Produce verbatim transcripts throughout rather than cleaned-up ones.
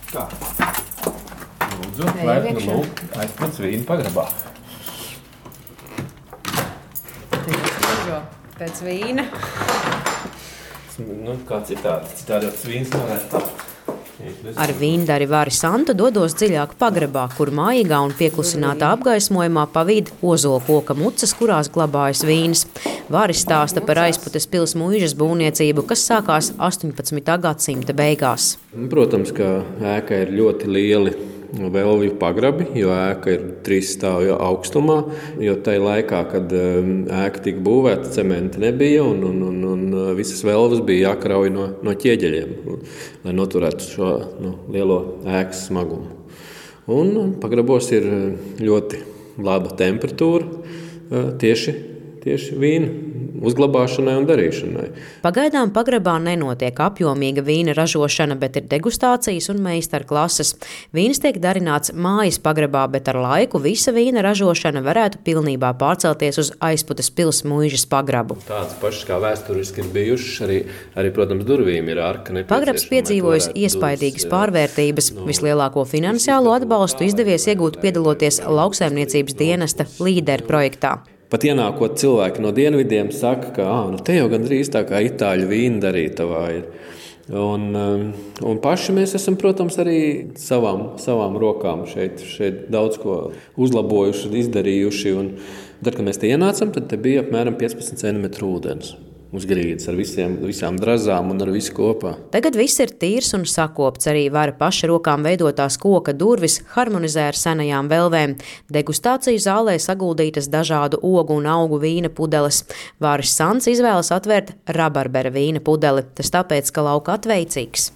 Kā? Lūdzu, laipni lūk, aizpēc vīnu pagrabā. Pēc vīna. Nu, kā citādi. Citādi jau vīns varētu tapt. Ar vīndari Vāri Santu dodos dziļāk pagrabā, kur mājīgā un pieklusinātā apgaismojumā pa vidu ozola koka mucas, kurās glabājas vīns. Vāris stāsta par Aizputes pils muižas būvniecību, kas sākās astoņpadsmitā gadsimta beigās. Protams, ka ēka ir ļoti lieli velvju pagrabi, jo ēka ir trīs stāvju augstumā, jo tajā laikā, kad ēka tika būvēta, cementa nebija un, un, un, un visas velvas bija jākrauj no, no ķieģeļiem, lai noturētu šo nu, lielo ēkas smagumu. Un pagrabos ir ļoti laba temperatūra tieši, tieši vīna uzglabāšanai un darīšanai. Pagaidām pagrabā nenotiek apjomīga vīna ražošana, bet ir degustācijas un meistarklases. Vīns tiek darināts mājas pagrabā, bet ar laiku visa vīna ražošana varētu pilnībā pārcelties uz Aizputes pils muižas pagrabu. Tādas pašas kā vēsturiski ir bijušas, arī, arī protams, durvīm ir arka nepieciešama. Pagrabs piedzīvojis iespaidīgas pārvērtības. No, Vislielāko finansiālo atbalstu izdevies iegūt piedaloties lauksaimniecības dienesta līderu projektā. Pat ienākot cilvēki no dienvidiem saka, ka ā, nu te jau gandrīz tā kā itāļu vīna darītavā ir. Un, un paši mēs esam, protams, arī savām, savām rokām šeit, šeit daudz ko uzlabojuši, izdarījuši. Un tad, kad mēs te ienācam, tad te bija apmēram piecpadsmit centimetru ūdens uz grīdas ar visiem, visām drazām un ar visu kopā. Tagad viss ir tīrs un sakopts. Arī Vara paša rokām veidotās koka durvis harmonizē ar senajām velvēm. Degustāciju zālē saguldītas dažādu ogu un augu vīna pudeles. Vāris Sants izvēlas atvērt rabarbera vīna pudeli. Tas tāpēc, ka lauka atveicīgs.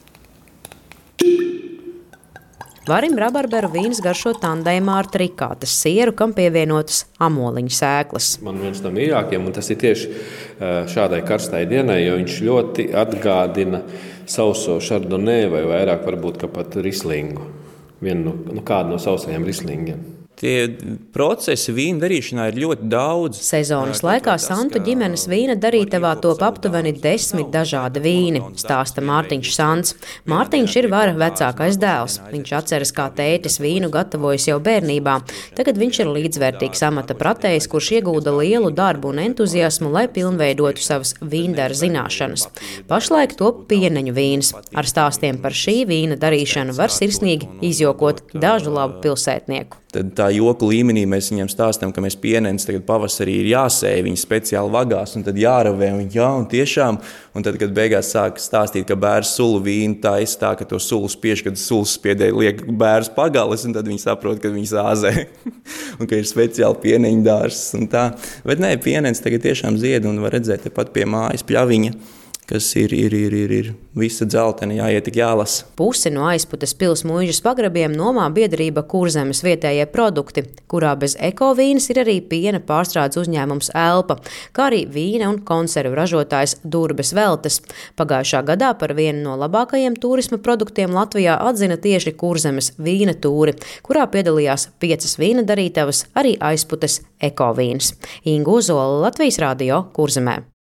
Varim rabarberu vīns garšo tandēmā ar trikātas sieru, kam pievienotas amoliņu sēklas. Man viens no mīļākajiem, un tas ir tieši šādai karstai dienai, jo viņš ļoti atgādina sauso šardonē vai vairāk varbūt kā pat rislingu. Vienu no, nu, kādu no sausajiem rislingiem. Tie procesi vīna darīšanā ir ļoti daudz. Sezonas laikā Santu ģimenes vīna darītavā top aptuveni desmit dažādi vīni, stāsta Mārtiņš Sants. Mārtiņš ir Vara vecākais dēls. Viņš atceras, kā tētis vīnu gatavojas jau bērnībā. Tagad viņš ir līdzvērtīgs amata pratējs, kurš iegulda lielu darbu un entuziasmu, lai pilnveidotu savas vīndara zināšanas. Pašlaik top pieneņu vīns. Ar stāstiem par šī vīna darīšanu var sirsnīgi izjokot dažu labu pilsētnieku. Tad tā joku līmenī mēs viņiem stāstam, ka mēs pienenes tagad pavasarī ir jāsēja viņas speciāli vagās un tad jāravē un jā, un tiešām. Un tad, kad beigās sāk stāstīt, ka bērns sulu vīnu taisa tā, ka to sulu spiež, kad sulas spiedē liek bērns pagales, un tad viņi saprot, ka viņi zāzē un ka ir speciāli pieneņu dārzs un tā. Bet nē, pienenes tagad tiešām zied un var redzēt tepat pie mājas pļaviņa, kas ir, ir, ir, ir, ir visa dzeltena, jāiet tik jālasa. Pusi no Aizputes pils muižas pagrabiem nomā biedrība Kurzemes vietējie produkti, kurā bez ekovīnas ir arī piena pārstrādes uzņēmums Elpa, kā arī vīna un konservu ražotājs Durbes Veltes. Pagājušā gadā par vienu no labākajiem turisma produktiem Latvijā atzina tieši Kurzemes vīna tūri, kurā piedalījās piecas vīna darītavas, arī Aizputes ekovīnas. Inga Ozola, Latvijas radio, Kurzemē.